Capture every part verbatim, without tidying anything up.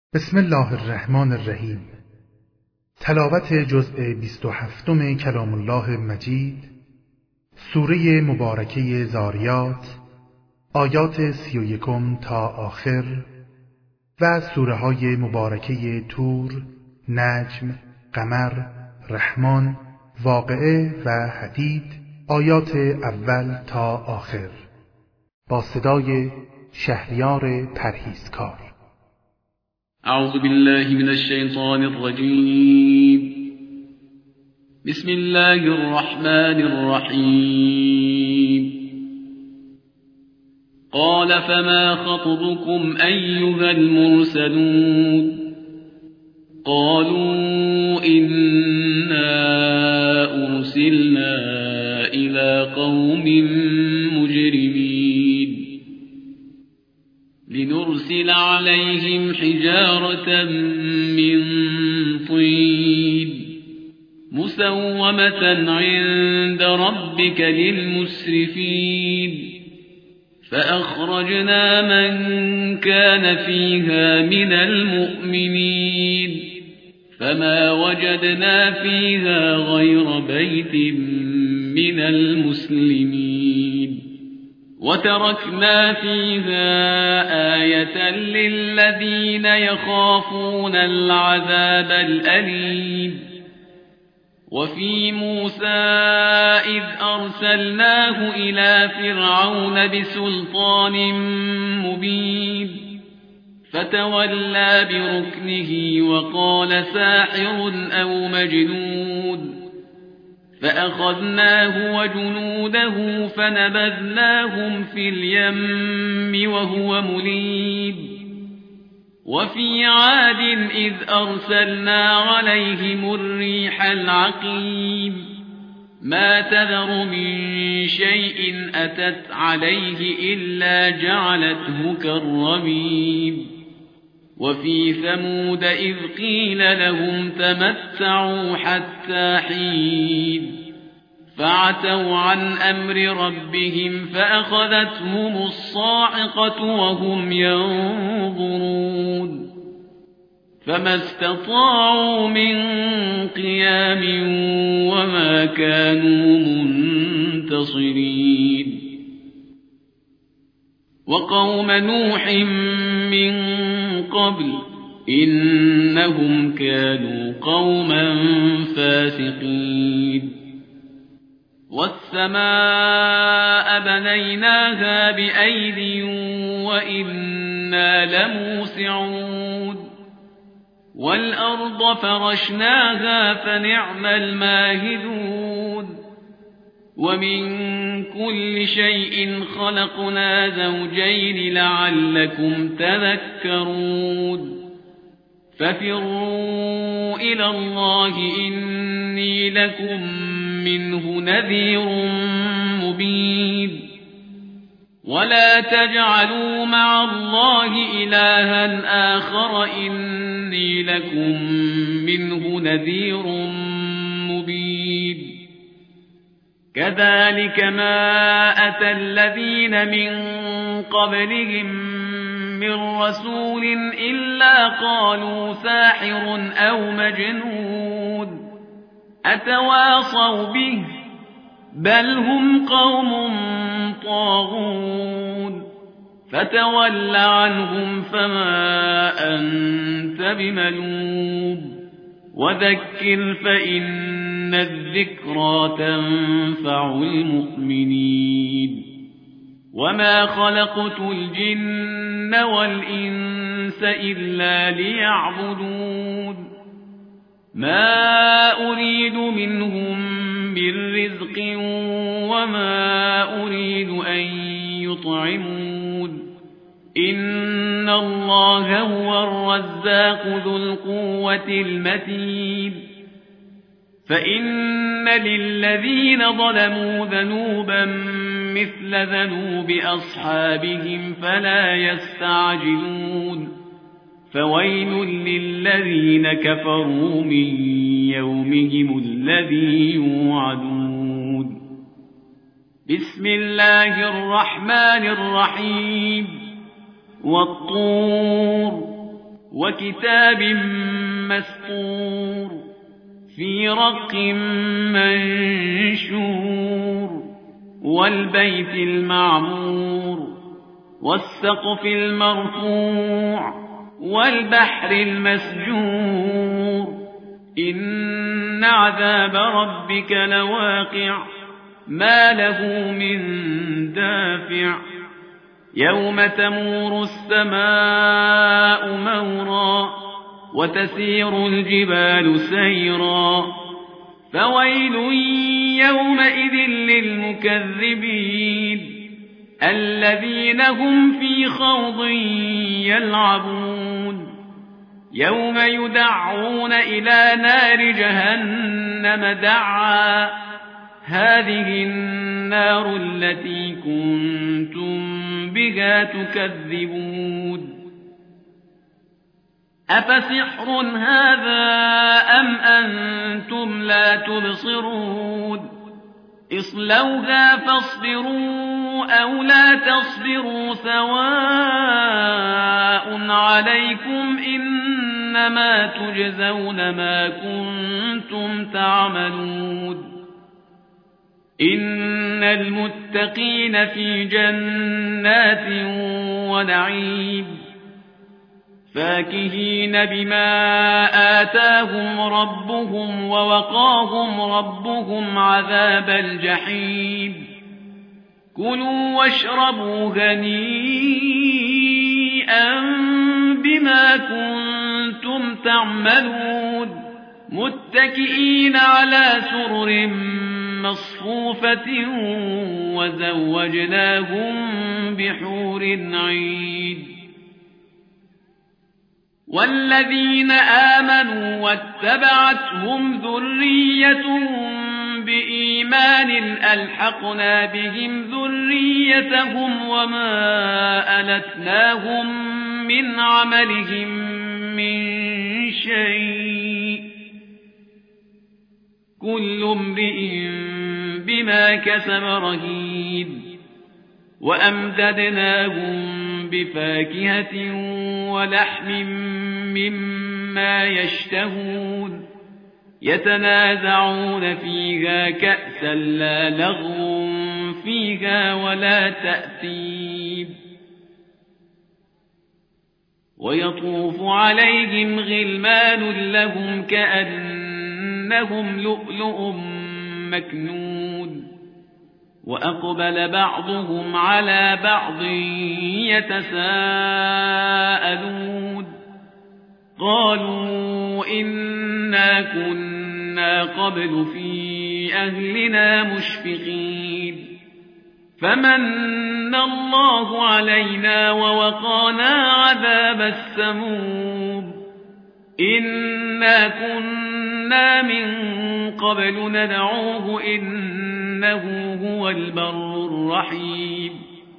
بسم الله الرحمن الرحیم. تلاوت جزء بیست و هفتم کلام الله مجید، سوره مبارکه ذاریات، آیات سی و یکم تا آخر، و سوره های مبارکه طور، نجم، قمر، رحمان، واقعه و حدید، آیات اول تا آخر، با صدای شهریار پرهیزکار. أعوذ بالله من الشيطان الرجيم. بسم الله الرحمن الرحيم. قال فما خطبكم أيها المرسلون؟ قالوا إنا أرسلنا إلى قوم مجرمين لنرسل عليهم حجارة من طين مسومة عند ربك للمسرفين فأخرجنا من كان فيها من المؤمنين فما وجدنا فيها غير بيت من المسلمين وتركنا فيها آية للذين يخافون العذاب الأليم. وفي موسى إذ أرسلناه إلى فرعون بسلطان مبين فتولى بركنه وقال ساحر أو مجنون فأخذناه وجنوده فنبذناهم في اليم وهو مليم. وفي عاد إذ أرسلنا عليهم الريح العقيم ما تذر من شيء أتت عليه إلا جعلته كالرميم. وفي ثمود إذ قيل لهم تمتعوا حتى حين فعتوا عن أمر ربهم فأخذتهم الصاعقة وهم ينظرون فما استطاعوا من قيام وما كانوا منتصرين. وقوم نوح من قبل إنهم كانوا قوما فاسقين. والسماء بنيناها بأيد وإنا لموسعون والأرض فرشناها فنعم الماهدون. ومن كل شيء خلقنا زوجين لعلكم تذكرون. ففروا إلى الله إني لكم منه نذير مبين. ولا تجعلوا مع الله إلها آخر إني لكم منه نذير مبين. كذلك ما أتى الذين من قبلهم من رسول إلا قالوا ساحر أو مجنون أتواصوا به بل هم قوم طاغون. فتول عنهم فما أنت بملوم وذكر فإن الذكرى تنفع المؤمنين. وما خلقت الجن والإنس إلا ليعبدون ما أريد منهم من رزق وما أريد أن يطعمون إن الله هو الرزاق ذو القوة المتين. فإن للذين ظلموا ذنوبا مثل ذنوب أصحابهم فلا يستعجلون. فويل للذين كفروا من يومهم الذي يوعدون. بسم الله الرحمن الرحيم. والطور وكتاب مسطور في رق منشور والبيت المعمور والسقف المرفوع والبحر المسجور إن عذاب ربك لواقع ما له من دافع يوم تمور السماء مورا وتسير الجبال سيرا فويل يومئذ للمكذبين الذين هم في خوض يلعبون يوم يدعون إلى نار جهنم دعا هذه النار التي كنتم بها تكذبون أفسحر هذا أم أنتم لا تبصرون اصلوها فاصبروا أو لا تصبروا سواء عليكم إنما تجزون ما كنتم تعملون إن المتقين في جنات ونعيم فاكهين بما آتاهم ربهم ووقاهم ربهم عذاب الجحيم كلوا واشربوا هنيئا بما كنتم تعملون متكئين على سرر مصفوفة وزوجناهم بحور عين والذين آمنوا واتبعتهم ذريتهم بإيمان ألحقنا بهم ذريتهم وما ألتناهم من عملهم من شيء كل امرئ بما كسب رهين وأمددناهم بفاكهة ولحم مما يشتهون يتنازعون فيها كأسا لا لغو فيها ولا تأثيم ويطوف عليهم غلمان لهم كأنهم لؤلؤ مكنون وأقبل بعضهم على بعض يتساءلون قالوا إنا كنا قبل في أهلنا مشفقين فمن الله علينا ووقانا عذاب السموم إنا كنا من قبل ندعوه إنه هو البر الرحيم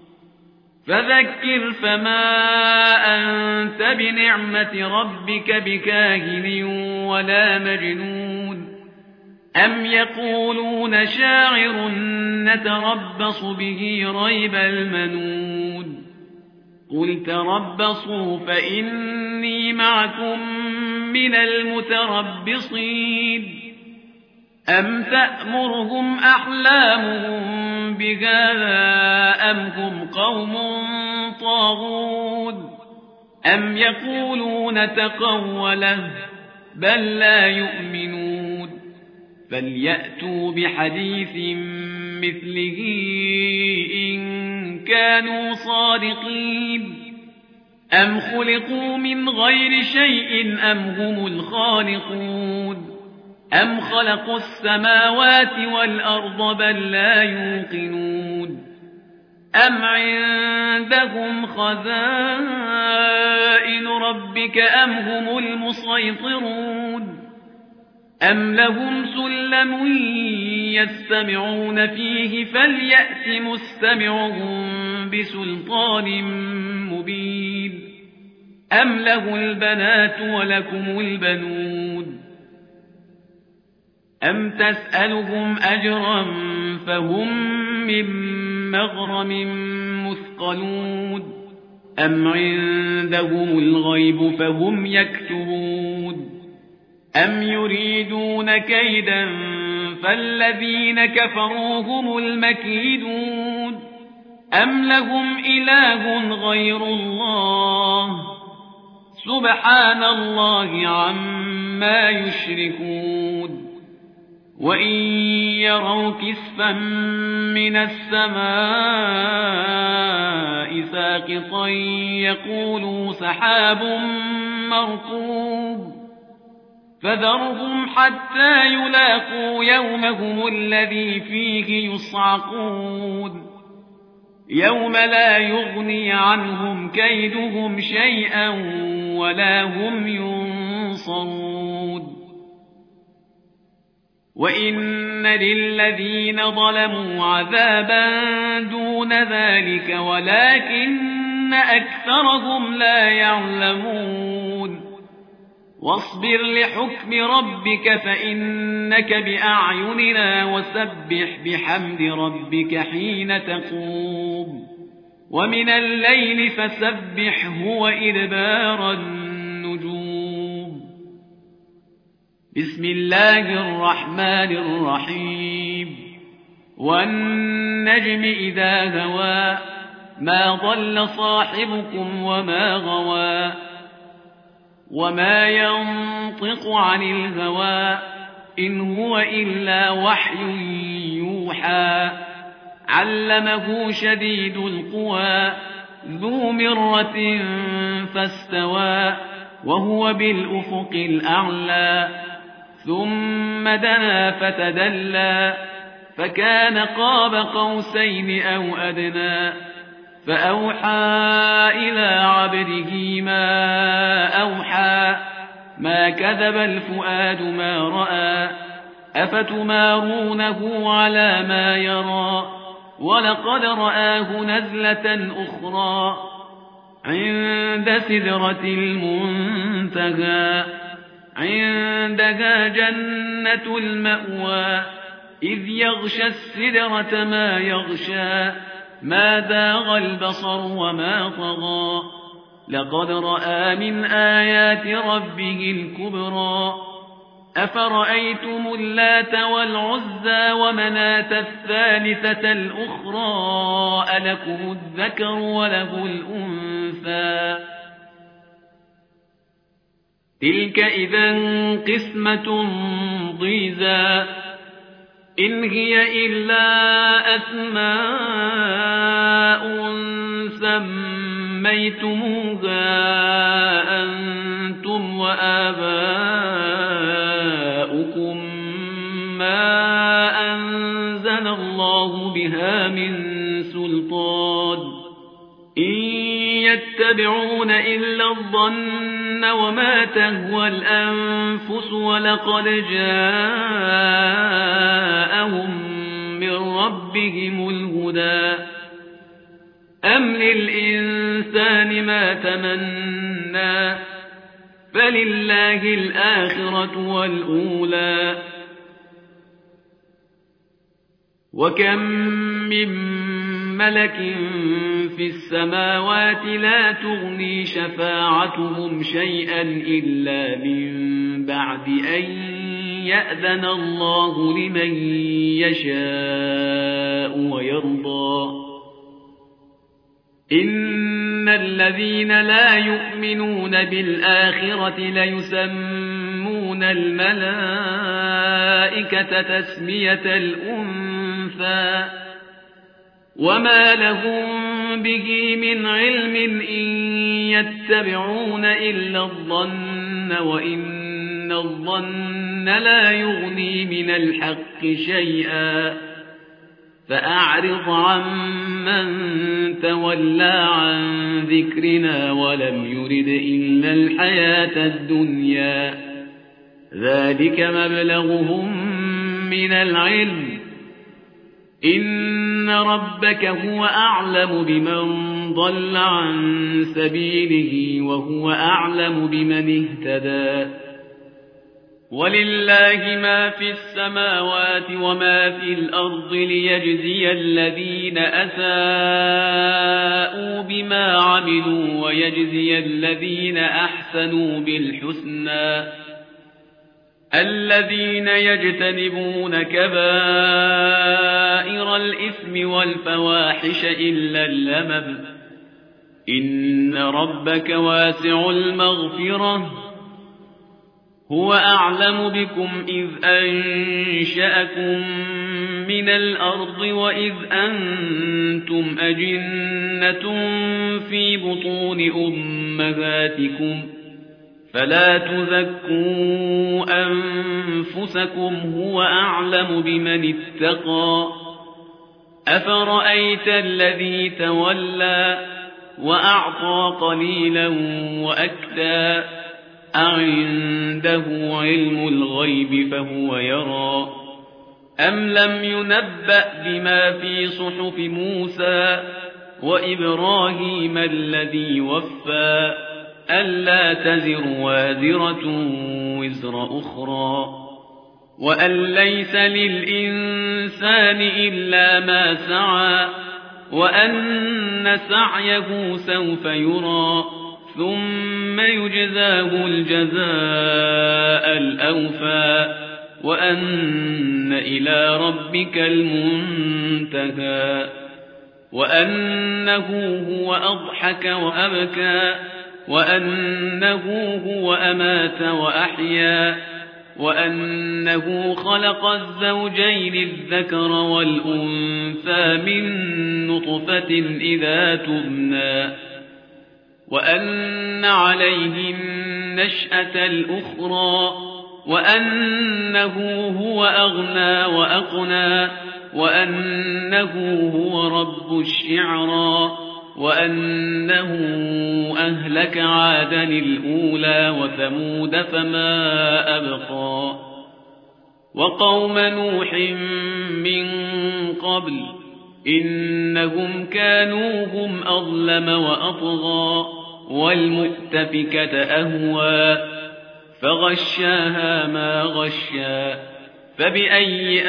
فذكر فما أنت بنعمة ربك بكاهن ولا مجنون أم يقولون شاعر نتربص به ريب المنون قل تربصوا فإني معكم من المتربصين أم تأمرهم أحلامهم بهذا أم هم قوم طاغون أم يقولون تقوله بل لا يؤمنون فليأتوا بحديث مثله إن كانوا صادقين أم خلقوا من غير شيء أم هم الخالقون أم خلقوا السماوات والأرض بل لا يوقنون أم عندهم خزائن ربك أم هم المسيطرون أم لهم سلم يستمعون فيه فليأت مستمعهم بسلطان مبين أم له البنات ولكم البنون أم تسألهم أجرا فهم من مغرم مثقلون أم عندهم الغيب فهم يكتبون أم يريدون كيدا فالذين كفروا هم المكيدون أم لهم إله غير الله سبحان الله عما يشركون وإن يروا كسفا من السماء ساقطا يقولوا سحاب مركوب فذرهم حتى يلاقوا يومهم الذي فيه يصعقون يوم لا يغني عنهم كيدهم شيئا ولا هم ينصرون وإن للذين ظلموا عذابا دون ذلك ولكن أكثرهم لا يعلمون واصبر لحكم ربك فإنك بأعيننا وسبح بحمد ربك حين تقوم ومن الليل فسبحه وإدبار النجوم بسم الله الرحمن الرحيم والنجم إذا هوى ما ضل صاحبكم وما غوى وما ينطق عن الهوى إن هو إلا وحي يوحى علمه شديد القوى ذو مرة فاستوى وهو بالأفق الأعلى ثم دنا فتدلى فكان قاب قوسين أو أدنى فأوحى إلى عبده ما أوحى ما كذب الفؤاد ما رأى أفتمارونه على ما يرى ولقد رآه نزلة أخرى عند سدرة المنتهى عندها جنة المأوى إذ يغشى السدرة ما يغشى ما ذاغ البصر وما طغى لقد رأى من آيات ربه الكبرى أفرأيتم اللات والعزى ومناة الثالثة الأخرى ألكم الذكر وله الأنثى تلك إذا قسمة ضيزى إن هي إلا أسماء سميتموها أنتم وآباؤكم ما أنزل الله بها من سلطان إن يتبعون إلا الظن وما تهوى الأنفس ولقد جاءهم من ربهم الهدى أم للإنسان ما تمنى فلله الآخرة والأولى وكم من ملك في السماوات لا تغني شفاعتهم شيئا إلا من بعد أن يأذن الله لمن يشاء ويرضى إن الذين لا يؤمنون بالآخرة ليسمون الملائكة تسمية الأنثى وما لهم به من علم إن يتبعون إلا الظن وإن الظن لا يغني من الحق شيئا فأعرض عمن تولى عن ذكرنا ولم يرد إلا الحياة الدنيا ذلك مبلغهم من العلم إن ربك هو أعلم بمن ضل عن سبيله وهو أعلم بمن اهتدى ولله ما في السماوات وما في الأرض ليجزي الذين أساءوا بما عملوا ويجزي الذين أحسنوا بالحسنى الذين يجتنبون كبائر الإثم والفواحش إلا اللمم إن ربك واسع المغفرة هو أعلم بكم إذ أنشأكم من الأرض وإذ أنتم أجنة في بطون أمهاتكم فلا تزكوا أنفسكم هو أعلم بمن اتقى أفرأيت الذي تولى وأعطى قليلا وأكدى أعنده علم الغيب فهو يرى أم لم ينبأ بما في صحف موسى وإبراهيم الذي وفى ألا تزر وازرة وزر أخرى وأن ليس للإنسان إلا ما سعى وأن سعيه سوف يرى ثم يجزاه الجزاء الأوفى وأن إلى ربك المنتهى وأنه هو أضحك وأبكى وأنه هو أمات وأحيا وأنه خلق الزوجين الذكر والأنثى من نطفة إذا تبنى وأن عليه النشأة الأخرى وأنه هو أغنى وأقنى وأنه هو رب الشعرى وأنه أهلك عادا الأولى وثمود فما أبقى وقوم نوح من قبل إنهم كانوا هم أظلم وأطغى والمؤتفكة أهوى فغشاها ما غشا فبأي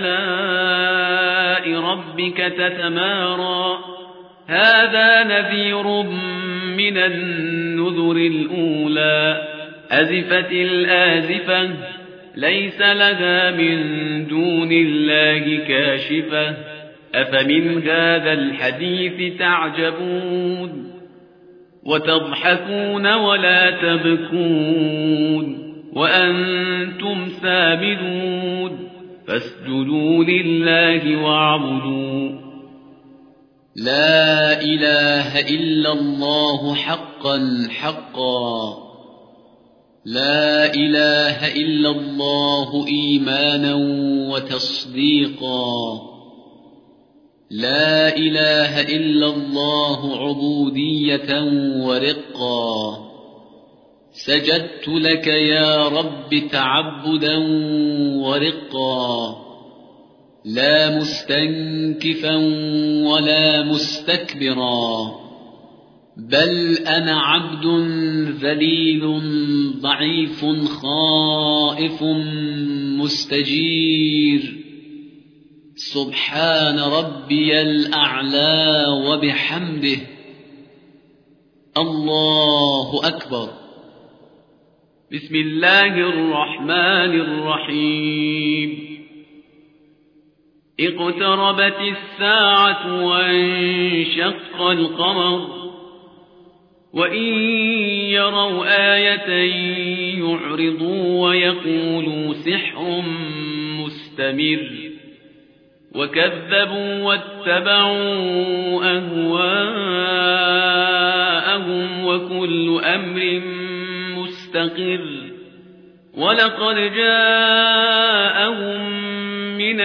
آلاء ربك تتمارى هذا نذير من النذر الأولى أزفت الآزفة ليس لها من دون الله كاشفة أفمن هذا الحديث تعجبون وتضحكون ولا تبكون وأنتم سامدون فاسجدوا لله واعبدوا لا إله إلا الله حقا حقا لا إله إلا الله إيمانا وتصديقا لا إله إلا الله عبودية ورقا سجدت لك يا رب تعبدا ورقا لا مستنكفا ولا مستكبرا بل أنا عبد ذليل ضعيف خائف مستجير سبحان ربي الأعلى وبحمده الله أكبر بسم الله الرحمن الرحيم اقتربت الساعة وانشق القمر وإن يروا آية يعرضوا ويقولوا سحر مستمر وكذبوا واتبعوا أهواءهم وكل أمر مستقر ولقد جاءهم من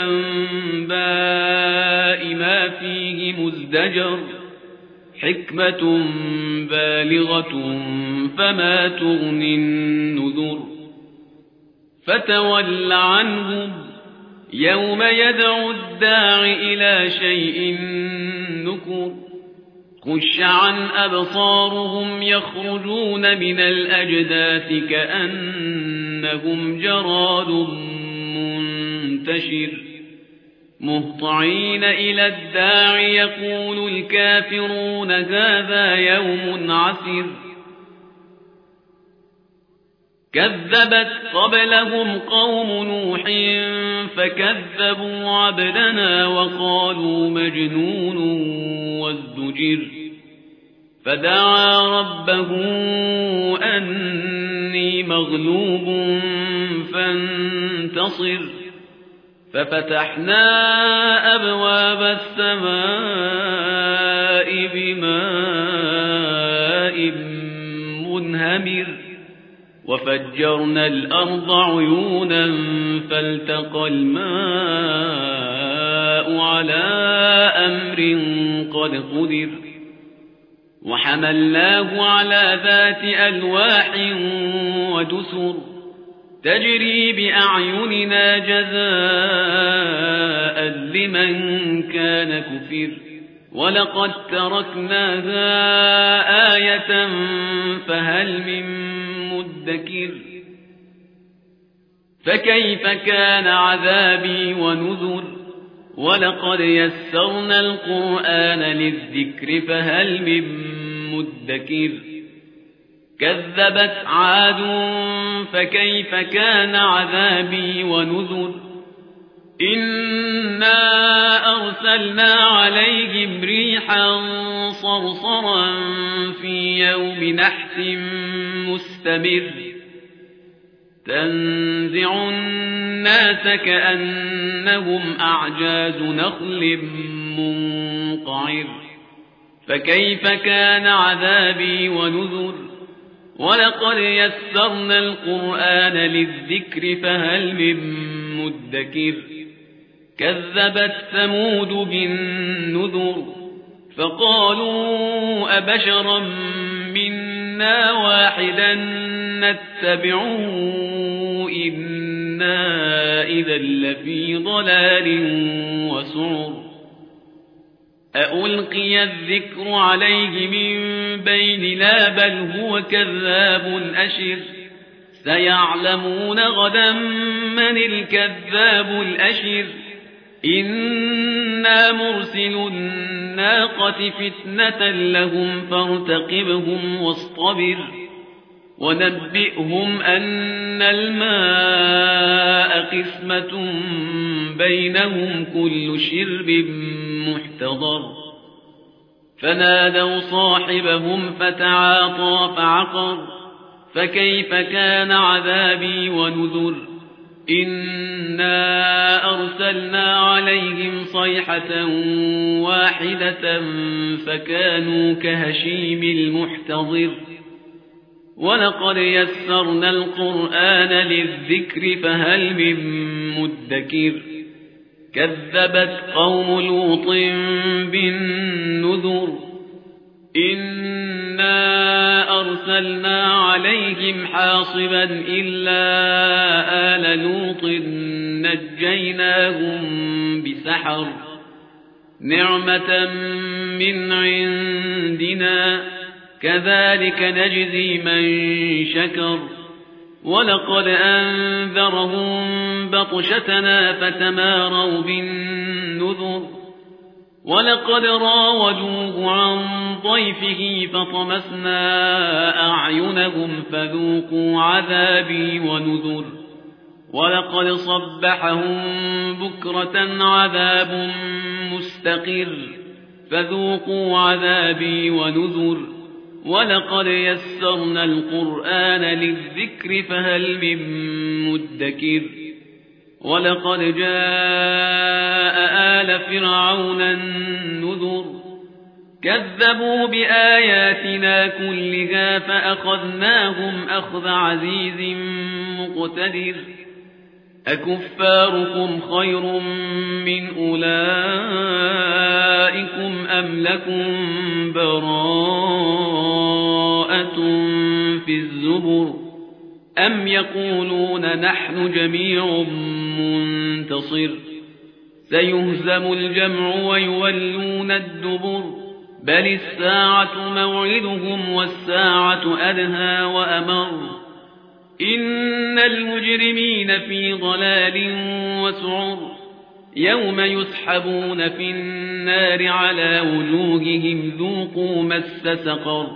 الأنباء ما فيه مزدجر حكمة بالغة فما تغني النذر فتول عنهم يوم يدعو الداع إلى شيء نكر خش عن أبصارهم يخرجون من الأجداث كأن كأنهم جراد منتشر مهطعين إلى الداع يقول الكافرون هذا يوم عسر كذبت قبلهم قوم نوح فكذبوا عبدنا وقالوا مجنون وازدجر فدعا ربه أني مغلوب فانتصر ففتحنا أبواب السماء بماء منهمر وفجرنا الأرض عيونا فالتقى الماء على أمر قد قدر وحملناه على ذات ألواح ودسر تجري بأعيننا جزاء لمن كان كفر ولقد تركناها آية فهل من مدكر فكيف كان عذابي ونذر ولقد يسرنا القرآن للذكر فهل من مدكر كذبت عاد فكيف كان عذابي ونذر إنا أرسلنا عليهم ريحا صرصرا في يوم نحس مستمر تنزع الناس كأنهم أعجاز نخل منقعر فكيف كان عذابي ونذر ولقد يسرنا القرآن للذكر فهل من مدكر كذبت ثمود بالنذر فقالوا أبشرا منا واحدا نتبعه إنا إذا لفي ضلال وسعر أألقي الذكر عليه من بيننا بل هو كذاب أشر سيعلمون غدا من الكذاب الأشر إنا مرسل الناقة فتنة لهم فارتقبهم واصطبر ونبئهم أن الماء قسمة بينهم كل شرب محتضر فنادوا صاحبهم فتعاطى فعقر فكيف كان عذابي ونذر إنا أرسلنا عليهم صيحة واحدة فكانوا كهشيم المحتضر ولقد يسرنا القرآن للذكر فهل من مدكر كذبت قوم لوط بالنذر إنا أرسلنا عليهم حاصبا إلا آل لوط نجيناهم بسحر نعمة من عندنا كذلك نجزي من شكر ولقد أنذرهم بطشتنا فتماروا بالنذر ولقد راودوه عن ضيفه فطمسنا أعينهم فذوقوا عذابي ونذر ولقد صبحهم بكرة عذاب مستقر فذوقوا عذابي ونذر ولقد يسرنا القرآن للذكر فهل من مدكر ولقد جاء آل فرعون النذر كذبوا بآياتنا كلها فأخذناهم أخذ عزيز مقتدر أكفاركم خير من أولئكم أم لكم براءة في الزبر أم يقولون نحن جميع منتصر سيهزم الجمع ويولون الدبر بل الساعة موعدهم والساعة أدهى وأمر إن المجرمين في ضلال وسعر يوم يسحبون في النار على وجوههم ذوقوا مس سقر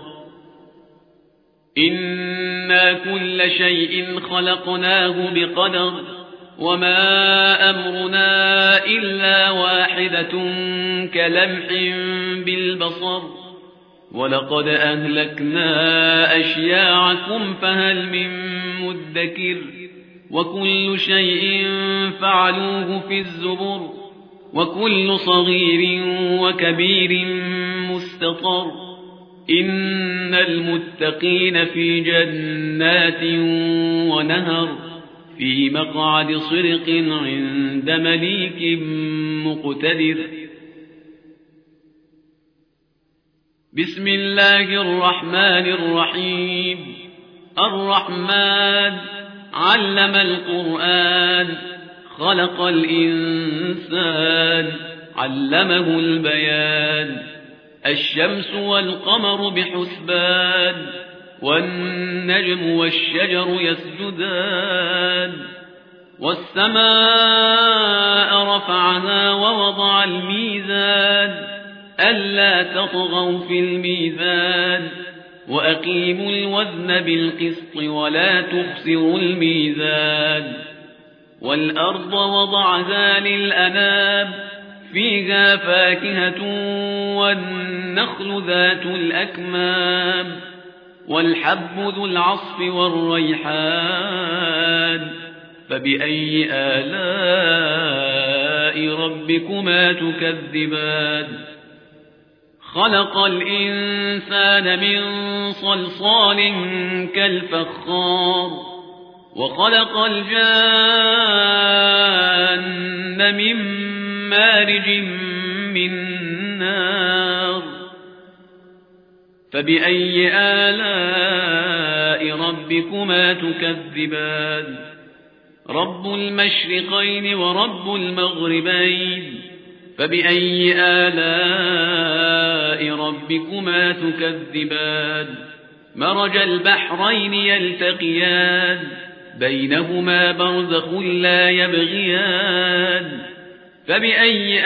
إنا كل شيء خلقناه بقدر وما أمرنا إلا واحدة كلمح بالبصر ولقد أهلكنا أشياعكم فهل من مدكر وكل شيء فعلوه في الزبر وكل صغير وكبير مستطر إن المتقين في جنات ونهر في مقعد صدق عند مليك مقتدر. بسم الله الرحمن الرحيم. الرحمن علم القرآن خلق الإنسان علمه البيان الشمس والقمر بحسبان والنجم والشجر يسجدان والسماء رفعها ووضع الميزان ألا تطغوا في الميزان وأقيموا الوزن بالقسط ولا تخسروا الميزان والأرض وضعها للأنام فيها فاكهة والنخل ذات الأكمام والحب ذو العصف والريحان فبأي آلاء ربكما تكذبان خلق الإنسان من صلصال كالفخار وخلق الجان من مارج من نار فبأي آلاء ربكما تكذبان رب المشرقين ورب المغربين فبأي آلاء ربكما تكذبان مرج البحرين يلتقيان بينهما برزخ لا يبغيان فبأي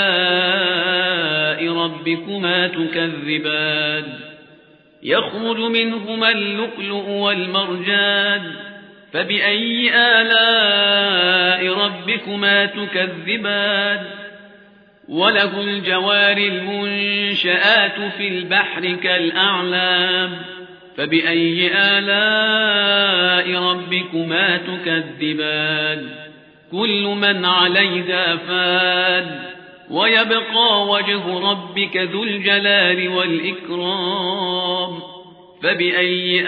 آلاء ربكما تكذبان يخرج منهما اللؤلؤ والمرجان فبأي آلاء ربكما تكذبان وله الجوار المنشآت في البحر كالأعلام فبأي آلاء ربكما تكذبان كل من عليها فان ويبقى وجه ربك ذو الجلال والإكرام فبأي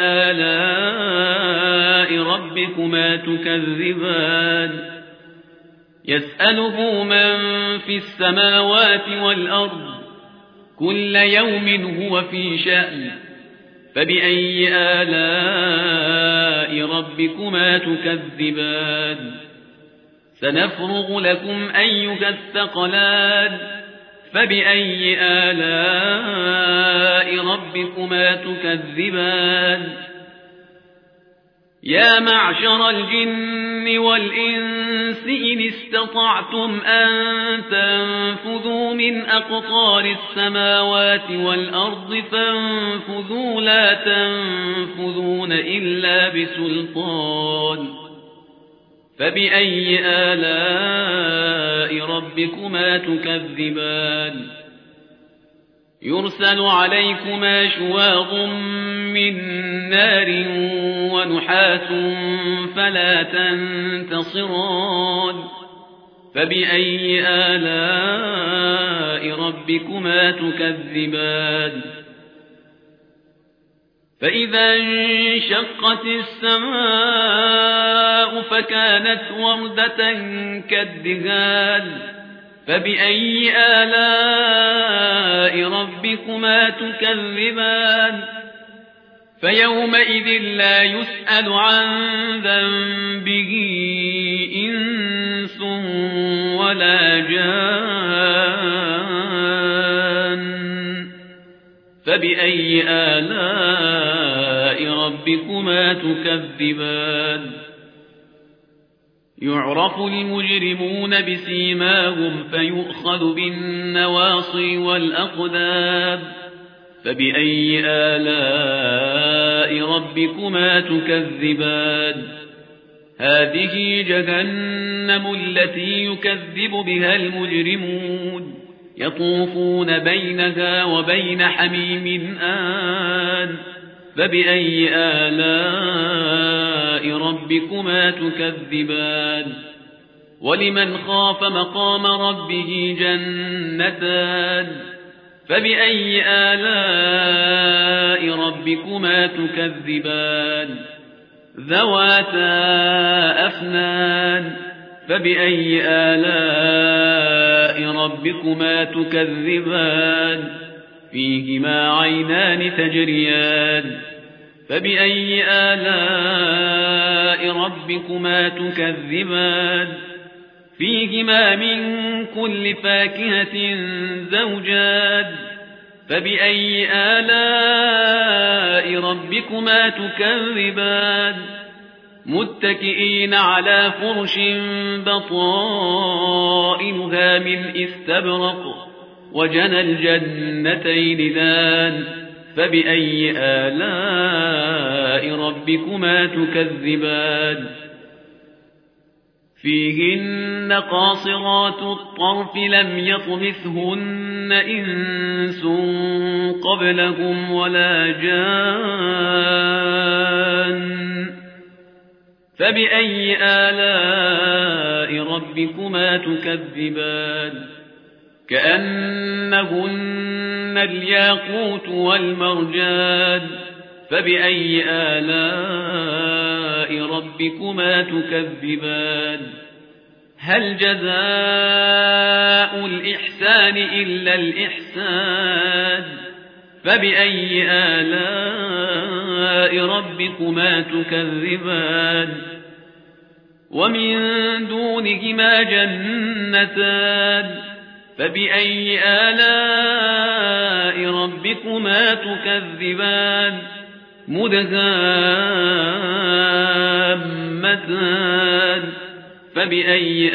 آلاء ربكما تكذبان يسأله من في السماوات والأرض كل يوم هو في شأن فبأي آلاء ربكما تكذبان سنفرغ لكم أيها الثقلان فبأي آلاء ربكما تكذبان يا معشر الجن والإنس إن استطعتم أن تنفذوا من أقطار السماوات والأرض فانفذوا لا تنفذون إلا بسلطان فبأي آلاء ربكما تكذبان يرسل عليكما شواظ من نار ونحاس فلا تنتصران فبأي آلاء ربكما تكذبان فإذا انشقت السماء فكانت وردة كالدهان فبأي آلاء ربكما تكذبان فيومئذ لا يسأل عن ذنبه إنس ولا جان فبأي آلاء ربكما تكذبان يعرف المجرمون بسيماهم فيؤخذ بالنواصي والأقدام فبأي آلاء ربكما تكذبان هذه جهنم التي يكذب بها المجرمون يطوفون بينها وبين حميم آن فبأي آلاء ربكما تكذبان ولمن خاف مقام ربه جنتان فبأي آلاء ربكما تكذبان ذواتا أفنان فبأي آلاء ربكما تكذبان فيهما عينان تجريان فبأي آلاء ربكما تكذبان فيهما من كل فاكهة زوجان فبأي آلاء ربكما تكذبان متكئين على فرش بطائنها من استبرق وجنى الجنتين دان فبأي آلاء ربكما تكذبان فيهن قاصرات الطرف لم يطمثهن إنس قبلهم ولا جان فبأي آلاء ربكما تكذبان كأنهن الياقوت والمرجان فبأي آلاء ربكما تكذبان هل جزاء الإحسان إلا الإحسان فبأي آلاء ربكما تكذبان ومن دونهما جنتان فبأي آلاء ربكما تكذبان مدهامتان فبأي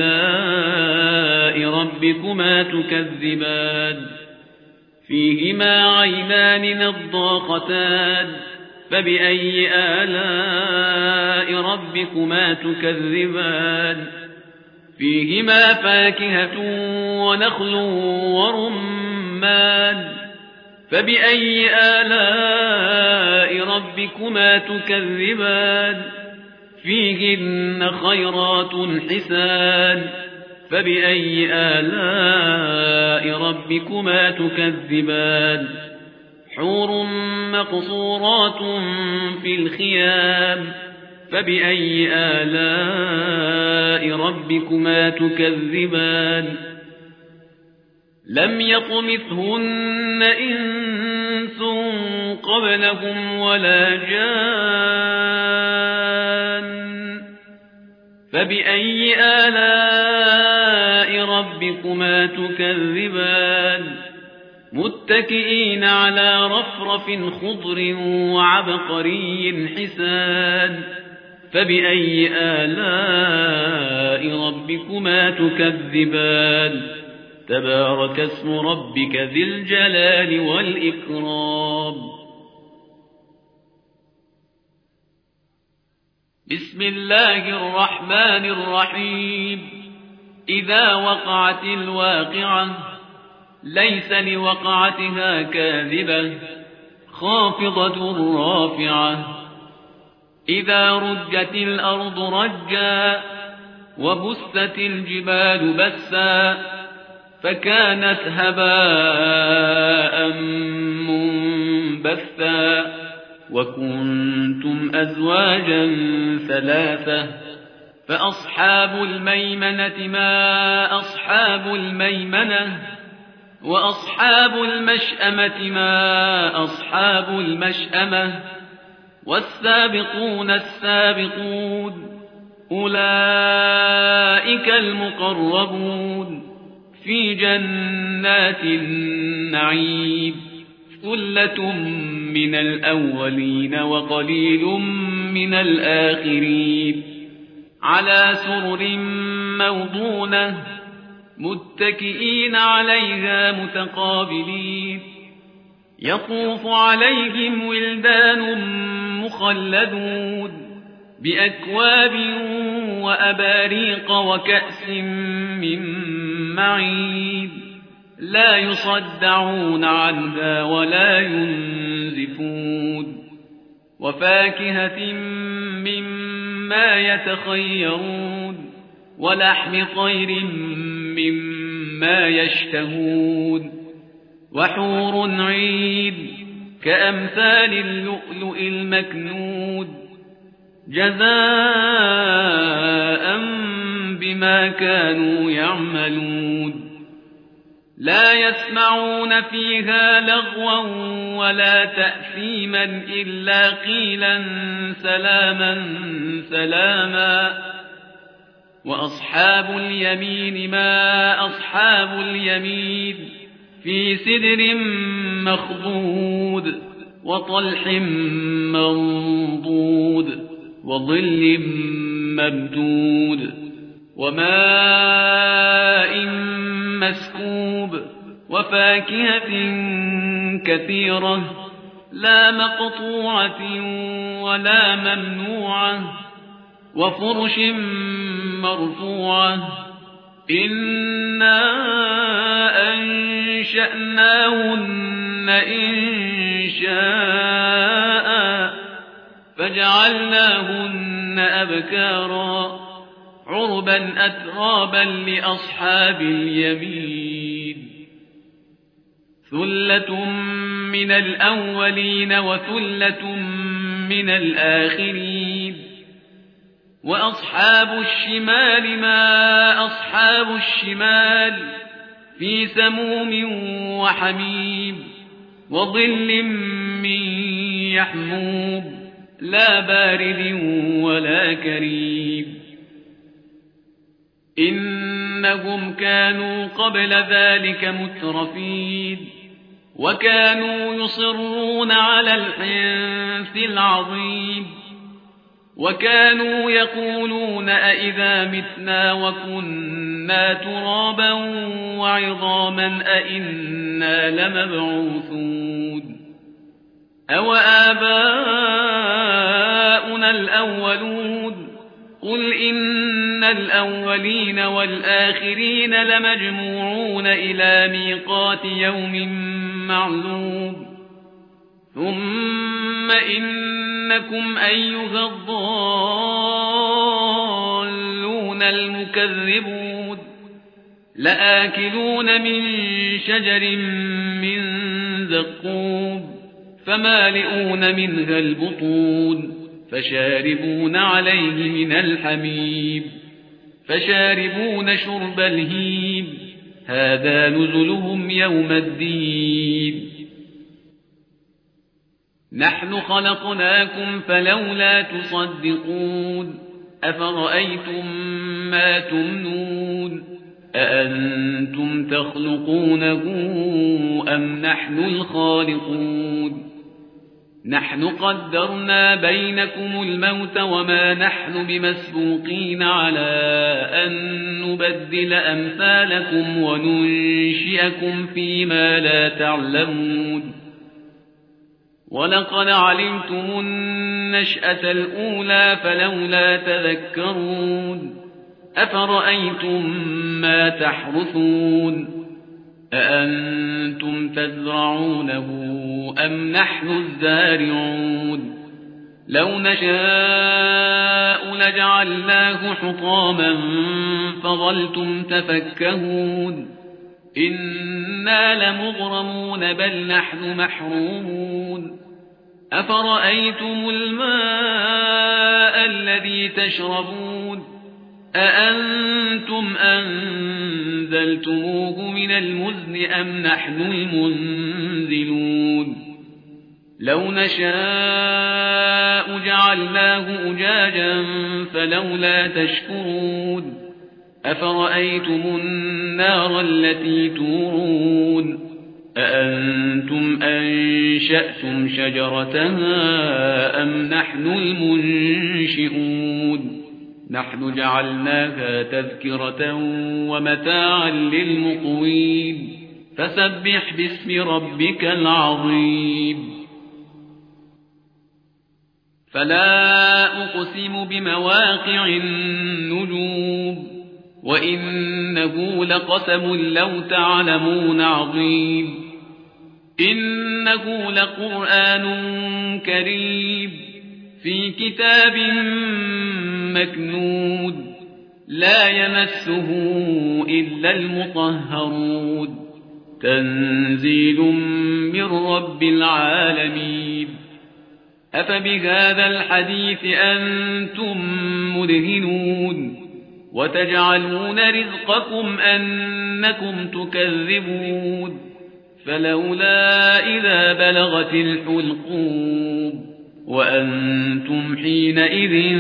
آلاء ربكما تكذبان فيهما عينان نضاختان فبأي آلاء ربكما تكذبان فيهما فاكهة ونخل ورمان فبأي آلاء ربكما تكذبان فيهن خيرات حسان فبأي آلاء ربكما تكذبان حور مقصورات في الخيام فبأي آلاء ربكما تكذبان لم يطمثهن إنس قبلهم ولا جان فبأي آلاء ربكما تكذبان متكئين على رفرف خضر وعبقري حسان فبأي آلاء ربكما تكذبان تبارك اسم ربك ذي الجلال والإكرام بسم الله الرحمن الرحيم إذا وقعت الواقعة ليس لوقعتها كاذبة خافضة رافعة إذا رجت الأرض رجا وبست الجبال بسا فكانت هباء منبثا وكنتم أزواجا ثلاثة فأصحاب الميمنة ما أصحاب الميمنة وأصحاب المشأمة ما أصحاب المشأمة والسابقون السابقون أولئك المقربون في جنات النعيم ثلة من الأولين وقليل من الآخرين على سرر موضونة متكئين عليها متقابلين يطوف عليهم ولدان مخلدون بأكواب وأباريق وكأس من معين لا يصدعون عنها ولا ينزفون وفاكهة مما يتخيرون ولحم طير مما يشتهون وحور عين كأمثال اللؤلؤ المكنون جزاء بما كانوا يعملون لا يسمعون فيها لغوا ولا تأثيما إلا قيلا سلاما سلاما وأصحاب اليمين ما أصحاب اليمين في سدر مخضود وطلح منضود وظل ممدود وماء مسكوب وفاكهة كثيرة لا مقطوعة ولا ممنوعة وفرش مرفوعة إنا أنشأناهن إن شاء فجعلناهن أبكارا عربا أترابا لأصحاب اليمين ثلة من الأولين وثلة من الآخرين وأصحاب الشمال ما أصحاب الشمال في سموم وحميم وظل من يحموم لا بارد ولا كريم إنهم كانوا قبل ذلك مترفين وكانوا يصرون على الحنث العظيم وكانوا يقولون أئذا متنا وكنا ترابا وعظاما أئنا لمبعوثون أو آباؤنا الأولون قل إن الأولين والآخرين لمجموعون إلى ميقات يوم معلوم ثم إنكم أيها الضالون المكذبون لآكلون من شجر من زقوم فمالئون منها البطون فشاربون عليه من الحميم فشاربون شرب الهيم هذا نزلهم يوم الدين نحن خلقناكم فلولا تصدقون أفرأيتم ما تمنون أأنتم تخلقونه أم نحن الخالقون نحن قدرنا بينكم الموت وما نحن بمسبوقين على أن نبدل أمثالكم وننشئكم فيما لا تعلمون ولقد علمتم النشأة الأولى فلولا تذكرون أفرأيتم ما تحرثون أأنتم تزرعونه أم نحن الزارعون لو نشاء لجعلناه حطاما فظلتم تفكهون إنا لمغرمون بل نحن محرومون أفرأيتم الماء الذي تشربون أأنتم أنزلتموه من المزن أم نحن المنزلون لو نشاء جعلناه أجاجا فلولا تشكرون أفرأيتم النار التي تورون أأنتم أنشأتم شجرتها أم نحن المنشئون نحن جعلناها تذكرة ومتاعا للمقوين فسبح باسم ربك العظيم فلا أقسم بمواقع النجوم وإنه لقسم لو تعلمون عظيم إنه لقرآن كريم في كتاب مكنود لا يمسه إلا المطهرون تنزيل من رب العالمين أفبهذا الحديث أنتم مدهنون وتجعلون رزقكم أنكم تكذبون فلولا إذا بلغت الحلقوم وأنتم حينئذ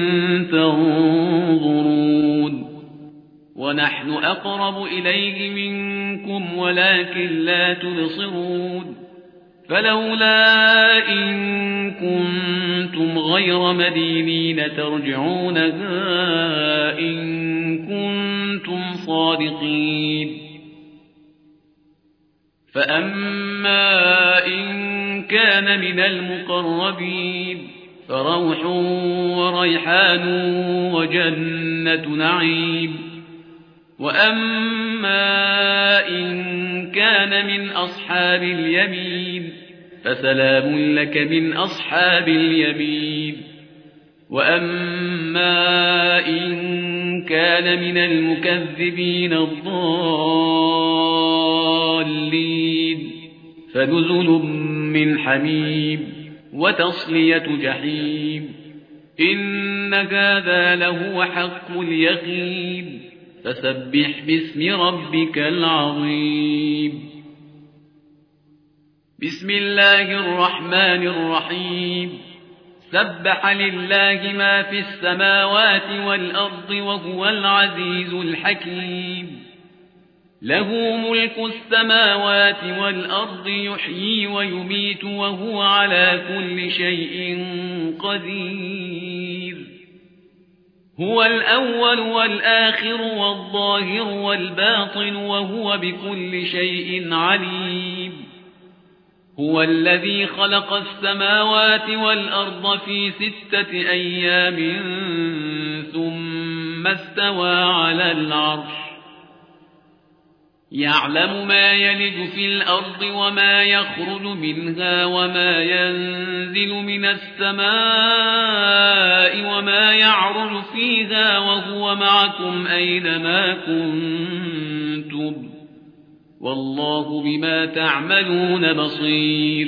تنظرون ونحن أقرب إليه منكم ولكن لا تبصرون فلولا إن كنتم غير مدينين ترجعونها إن كنتم صادقين فأما إن كان من المقربين فروح وريحان وجنة نعيم وأما إن كان من أصحاب اليمين فسلام لك من أصحاب اليمين وأما إن كان من المكذبين الضالين فنزل من حميم وتصلية جحيم إن هذا لهو حق اليقين فسبح باسم ربك العظيم بسم الله الرحمن الرحيم سبح لله ما في السماوات والأرض وهو العزيز الحكيم له ملك السماوات والأرض يحيي ويميت وهو على كل شيء قدير هو الأول والآخر والظاهر والباطن وهو بكل شيء عليم هو الذي خلق السماوات والأرض في ستة أيام ثم استوى على العرش يعلم ما يلج في الأرض وما يخرج منها وما ينزل من السماء وما يعرج فيها وهو معكم أينما كنتم والله بما تعملون بصير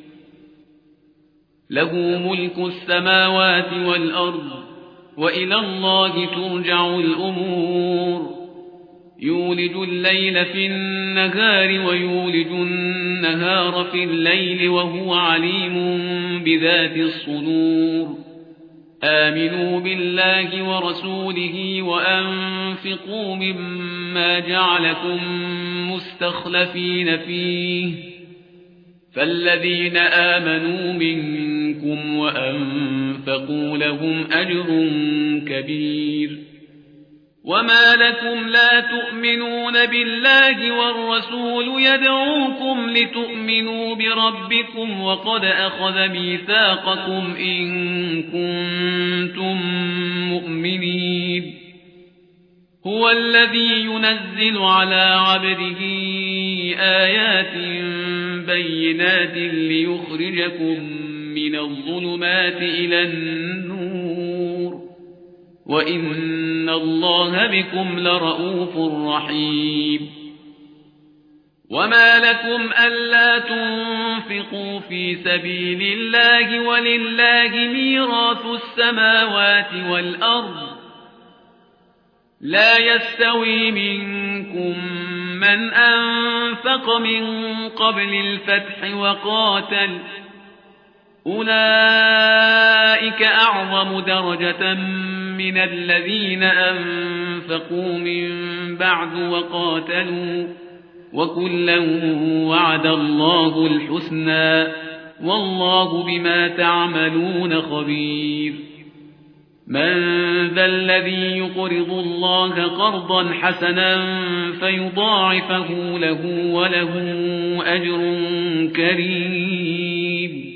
له ملك السماوات والأرض وإلى الله ترجع الأمور يولج الليل في النهار ويولج النهار في الليل وهو عليم بذات الصدور آمنوا بالله ورسوله وأنفقوا مما جعلكم مستخلفين فيه فالذين آمنوا منكم وأنفقوا لهم أجر كبير وما لكم لا تؤمنون بالله والرسول يدعوكم لتؤمنوا بربكم وقد أخذ ميثاقكم إن كنتم مؤمنين هو الذي ينزل على عبده آيات بينات ليخرجكم من الظلمات إلى النور وإن الله بكم لرؤوف رحيم وما لكم ألا تنفقوا في سبيل الله ولله ميراث السماوات والأرض لا يستوي منكم من أنفق من قبل الفتح وقاتل أولئك أعظم درجة من الذين أنفقوا من بعد وقاتلوا وكلا وعد الله الحسنى والله بما تعملون خبير من ذا الذي يقرض الله قرضا حسنا فيضاعفه له وله أجر كريم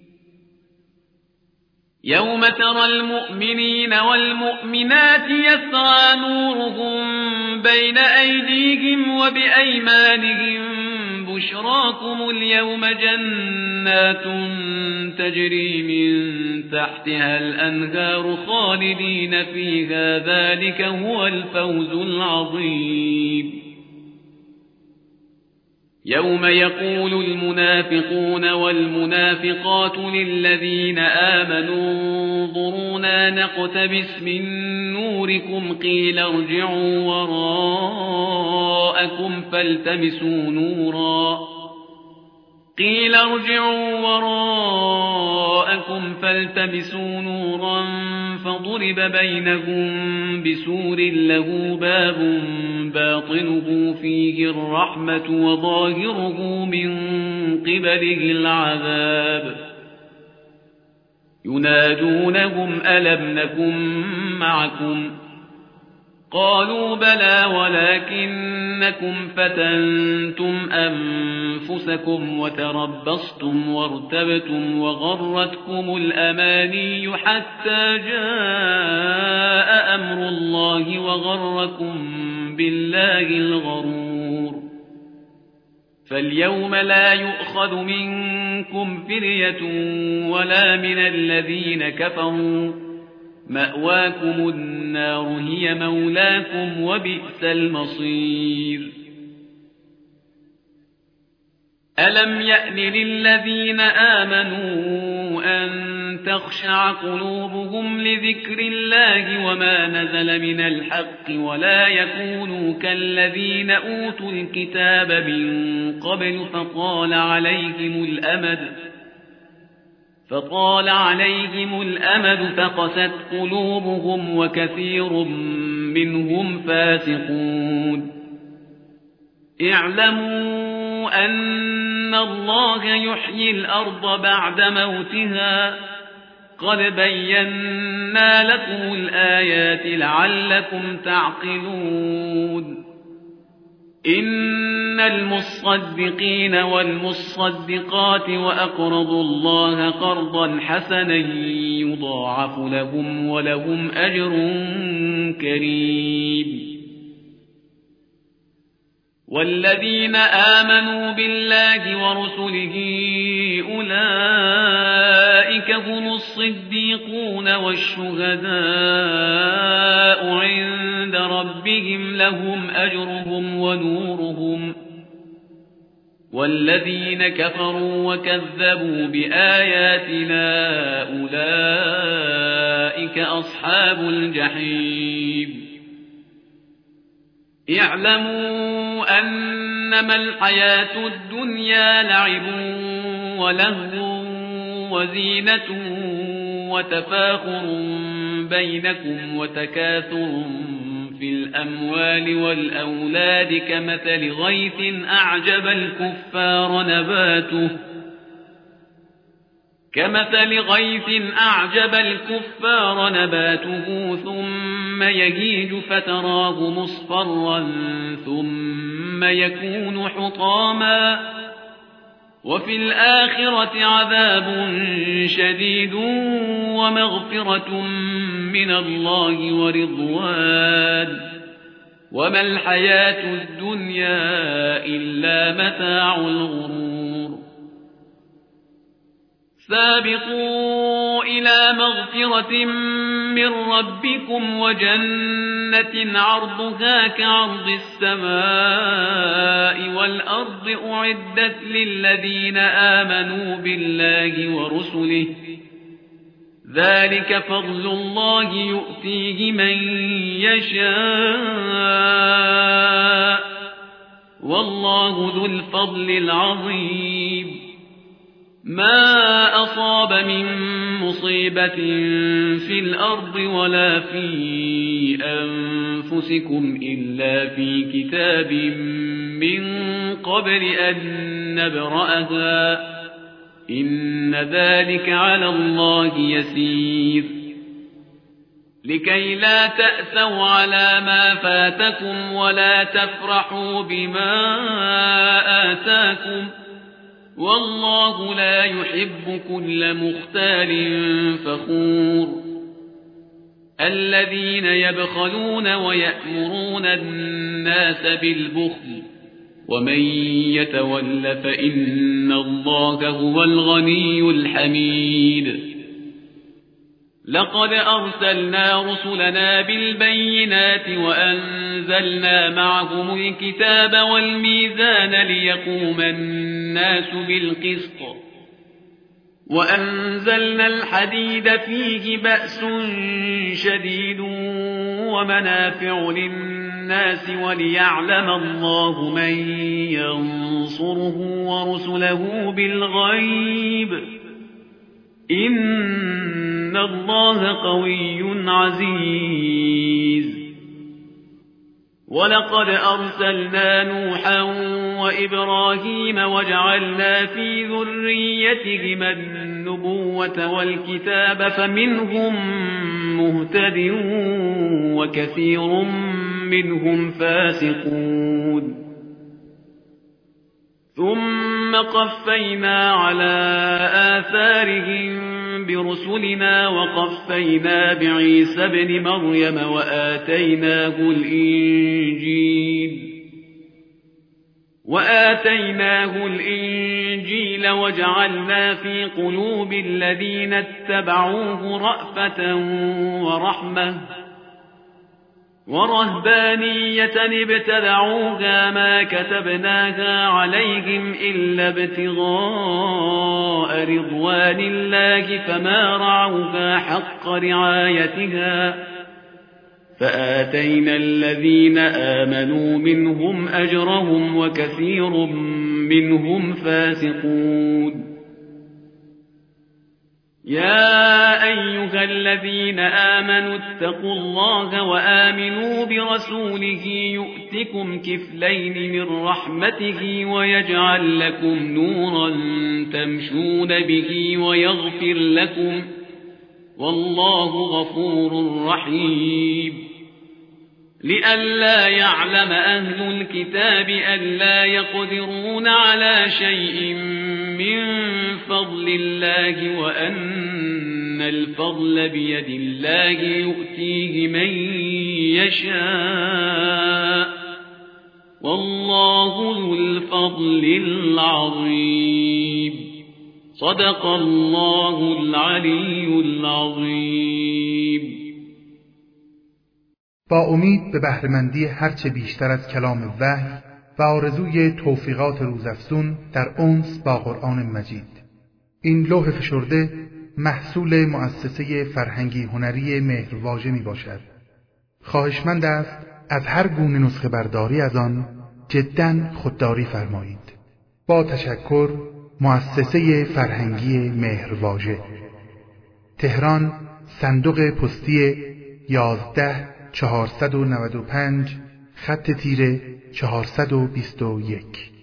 يوم ترى المؤمنين والمؤمنات يسعى نورهم بين أيديهم وبأيمانهم بشراكم اليوم جنات تجري من تحتها الأنهار خالدين فيها ذلك هو الفوز العظيم يوم يقول المنافقون والمنافقات للذين آمنوا انظرونا نقتبس من نوركم قيل ارجعوا وراءكم فالتمسوا نورا قيل ارجعوا وراءكم فالتمسوا نورا فضرب بينهم بسور له باب باطنه فيه الرحمة وظاهره من قبله العذاب ينادونهم ألم نكن معكم قالوا بلى ولكنكم فتنتم أنفسكم وتربصتم وارتبتم وغرتكم الأماني حتى جاء أمر الله وغركم بالله الغرور فاليوم لا يؤخذ منكم فدية ولا من الذين كفروا مأواكم النار هي مولاكم وبئس المصير ألم يأن للذين آمنوا أن تخشع قلوبهم لذكر الله وما نزل من الحق ولا يكونوا كالذين أوتوا الكتاب من قبل فطال عليهم الأمد فطال عليهم الأمد فقست قلوبهم وكثير منهم فاسقون اعلموا أن الله يحيي الأرض بعد موتها قد بينا لكم الآيات لعلكم تعقلون إن المصدقين والمصدقات وأقرضوا الله قرضا حسنا يضاعف لهم ولهم أجر كريم والذين آمنوا بالله ورسله أولئك هم الصديقون والشهداء عند ربهم لهم أجرهم ونورهم والذين كفروا وكذبوا بآياتنا أولئك أصحاب الجحيم اعلموا أنما الحياة الدنيا لعب ولهو وزينة وتفاخر بينكم وتكاثر في الأموال والأولاد كمثل غيث أعجب الكفار نباته كمثل غيث أعجب الكفار نباته ثم يهيج فتراه مصفرا ثم يكون حطاما وفي الآخرة عذاب شديد ومغفرة من الله ورضوان وما الحياة الدنيا إلا متاع الغرور سابقوا إلى مغفرة من ربكم وجنة عرضها كعرض السماء والأرض أعدت للذين آمنوا بالله ورسله ذلك فضل الله يؤتيه من يشاء والله ذو الفضل العظيم ما أصاب من مصيبة في الأرض ولا في أنفسكم إلا في كتاب من قبل أن نبرأها إن ذلك على الله يسير لكي لا تأسوا على ما فاتكم ولا تفرحوا بما آتاكم والله لا يحب كل مختال فخور الذين يبخلون ويأمرون الناس بالبخل ومن يتول فإن الله هو الغني الحميد لقد أرسلنا رسلنا بالبينات وأنزلنا معهم الكتاب والميزان ليقوم الناس بالقسط وأنزلنا الحديد فيه بأس شديد ومنافع للناس وليعلم الله من ينصره ورسله بالغيب إن الله قوي عزيز ولقد أرسلنا نوحا وإبراهيم وجعلنا في ذريتهما النبوة والكتاب فمنهم مهتد وكثير منهم فاسقون ثم قفينا على آثارهم برسلنا وقفينا بعيسى ابن مريم وآتيناه الإنجيل وآتيناه الإنجيل وجعلنا في قلوب الذين اتبعوه رأفة ورحمة ورهبانية ابتدعوها ما كتبناها عليهم إلا ابتغاء رضوان الله فما رعوها حق رعايتها فآتينا الذين آمنوا منهم أجرهم وكثير منهم فاسقون يا أيها الذين آمنوا اتقوا الله وآمنوا برسوله يؤتكم كفلين من رحمته ويجعل لكم نورا تمشون به ويغفر لكم والله غفور رحيم لئلا يعلم أهل الكتاب ألا يقدرون على شيء من فضل الله وأن الفضل بيد الله يؤتيه من يشاء والله ذو الفضل العظيم صدق الله العلي العظيم. با امید به بهره‌مندی هرچه بیشتر از کلام وحی و آرزوی توفیقات روزافزون در انس با قرآن مجید، این لوح فشرده محصول مؤسسه فرهنگی هنری مهرواژه می باشد. خواهشمند است از هر گونه نسخه برداری از آن جداً خودداری فرمایید. با تشکر، مؤسسه فرهنگی مهرواژه، تهران، صندوق پستی یازده چهارصد و نود و پنج، خط تیره چهارصد و بیست و یک.